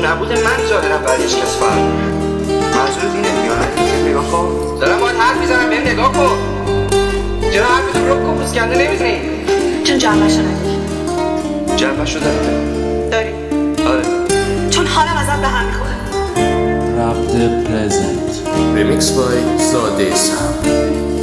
نبود من ظاهرا برای هیچ کس فرق منظور اینه دیگه نگاه کن دارم باید حرف میزنم بهم نگاه کن چرا حرفتو رو کن پوسکنده نمیزنی چون جنبشو نداری جنبشو داری آره چون حالم ازت به هم میخوره رابطه پرزنت ریمیکس بای زاده سم.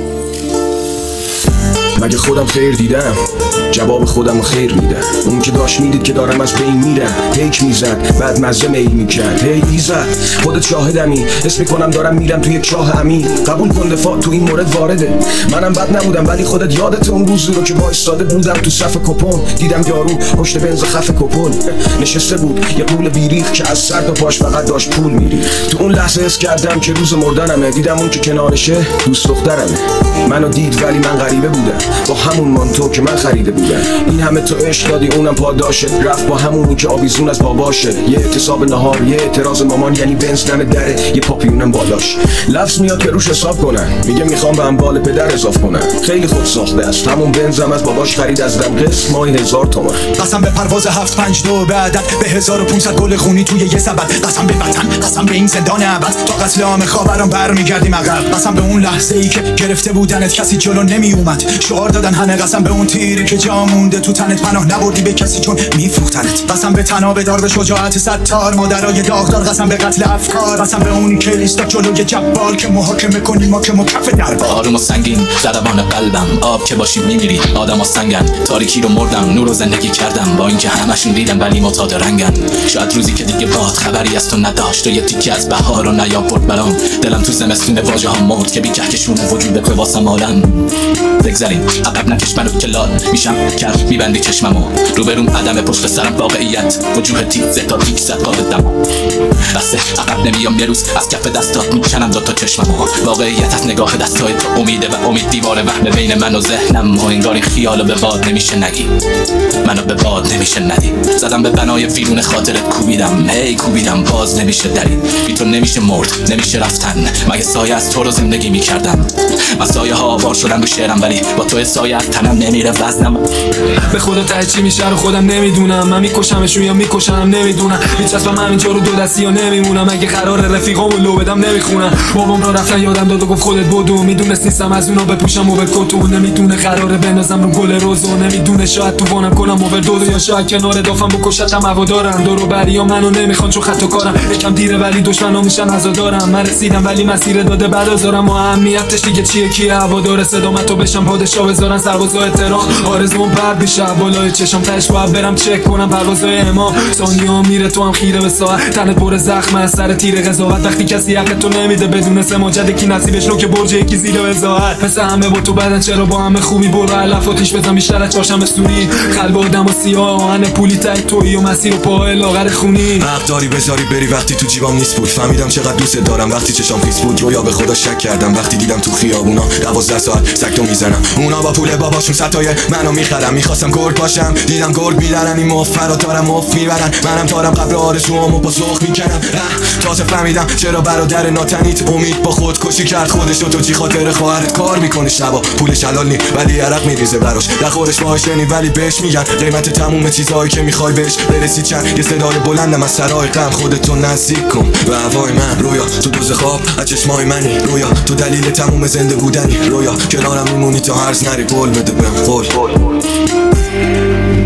مگه خودم خیر دیدم جواب خودم خیر میدم اون که داشت میدید که دارم از بین میرم پیک میزد بعد مزه میل میکرد هی ایزد خودت شاهدمی حس میکنم دارم میرم توی یک چاه عمیق قبول کن دفاع تو این مورد وارده منم بد نبودم ولی خودت یادت اون روزی رو که وایساده بودم تو صف کپون دیدم یارو پشت بنز خف کپون نشسته بود یه قول بیریخ که از سر تا پاش فقط داشت پول میری تو اون لحظه حس کردم که روز مردنمه دیدم اون که کنارشه دوست دخترمه منو دید ولی من غریبه بودم با همون مانتو که من خریده بودم این همه تو عشق دادی اونم پاداشه رفت با همونی که آویزون از باباشه یه اعتصاب نهار یه اعتراض مامان یعنی بنز دم دره یه پاپیونم بالاش لفظ میاد که روش حساب کنن میگه میخوام به اموال پدر اضاف کنن خیلی خود ساخته است همون بنزم از باباش خرید از دم قسط ماهی 1000 تومان قسم به پرواز 752 به عدد به 1500 گل خونی توی یه سبد قسم به وطن قسم به این زندان ابد تا قتل عام خاوران برمیگردیم عقب قسم به اون لحظه ای که گرفته بودنت کسی جلو نمی اومد شعار دادن همه قسم به اون تیری که جا مونده تو تنت پناه نبردی به کسی چون میفروختنت قسم به تناب دار به شجاعت ستار مادرای داغدار قسم به قتل افکار قسم به اونی که ایستاد جلوی جبال که محاکمه کنی ما که مکف دربار آروم و سنگین ضربان قلبم آب که باشی میمیری آدم و سنگن تاریکی رو مردم نور رو زندگی کردم با اینکه همشون دیدم ولی معتاد رنگن شاید روزی که دیگه باد خبری از تو نداشت و یه تیکه از بهار رو نیاورد برام دلم تو زمستون واژه ها مرد که بی کهکشون وجود تو واسم عالم بگذاریم عقب نکش منو که لال میشم کر میبندی چشممو روبروم عدم پشت سرم واقعیت وجوه تیزه تا تیک زد قابدم بسه عقب نمیام یه روز از کف دستات میکنم دوتا چشممو واقعیت از نگاه دستای تو امیده و امید دیوار وهم بین من و ذهنم و انگار این خیالو به باد نمیشه نگی منو به باد نمیشه ندی زدم به بنای ویرون خاطرت کوبیدم هی کوبیدم باز نمیشه درید بی تو نمیشه مرد نمیشه رفتن مگه سایه از تو رو زندگی میکردم من سایه ها آوار شدم رو شعرم ولی با تو سایه از تنم نمیره وزنم به خدا ته چی میشه رو خودم نمیدونم من میکشمشون یا میکشم نمیدونم هیچ از من اینجا رو دو دستی یا نمیمونم اگه قرار رفیقامو لو بدم نمیخونم بابام را رفتن یادم داد و گفت خودت بدو میدونست نیستم از اونا بپوشم و به کتون نمیدونه قراره بندازم رو گل روزو نمیدونه شاید تو وانم کنم اووردوز یا شاید کنار دافم بکشتم هوادارم دور و بریا منو نمیخوان چون خط و کارم یکم دیره ولی دشمنا میشن عزادارم من رسیدم ولی مسیر داده بعد ازارم و اهمیتش دیگه چیه کیه هوادار صدامتو بشم پادشاه بذارن سربازا احترام آرزوم پرد میشه بالای چشم تاش باید برم چک کنم پروازای امام ثانیه‌ها میره تو هم خیره به ساعت تنت پر زخم از سر تیر قضاوت وقتی کسی حق تو نمیده بدون سماجت کی نصیبش رو که برج یکی زیر وزاحت مثل همه با تو بعدن چرا با همه خوبی برو علفاتیش بزن بیشتر از چاشم استوری قلب آدم و سیاه آهن پولی تای تویی و مسیر و پای لاغر خونی حق داری بذاری بری وقتی تو جیبام نیست بود فهمیدم چقدر دوست دارم وقتی چشام خیس بود رویا به خدا شک کردم وقتی دیدم تو خیابونا 12 ساعت سگتو میزنم اونا با پول باباشون ستای منو میخرم میخواستم گرگ باشم دیدم گرگ میدارن این مفر دارم مف میبرن منم تارم قبل آرزوامو با سوخ میکنم تازه فهمیدم چرا برادر ناتنیت امید با خودکشی کرد خودشو تو چی خاطر خواهرت کار میکنه شبا پولش حلال نی ولی عرق میریزه براش نخورش باهاش نی ولی بهش میگن قیمت تموم چیزایی که میخوای بهش برسی چند یه صدای بلندم از سرای غم خودتو نزدیک کن به هوای من رویا تو دوز خواب از چشمای منی رویا تو دلیل تموم زنده بودنی رویا کنارم میمونی تا هرز نری قول بده بهم قول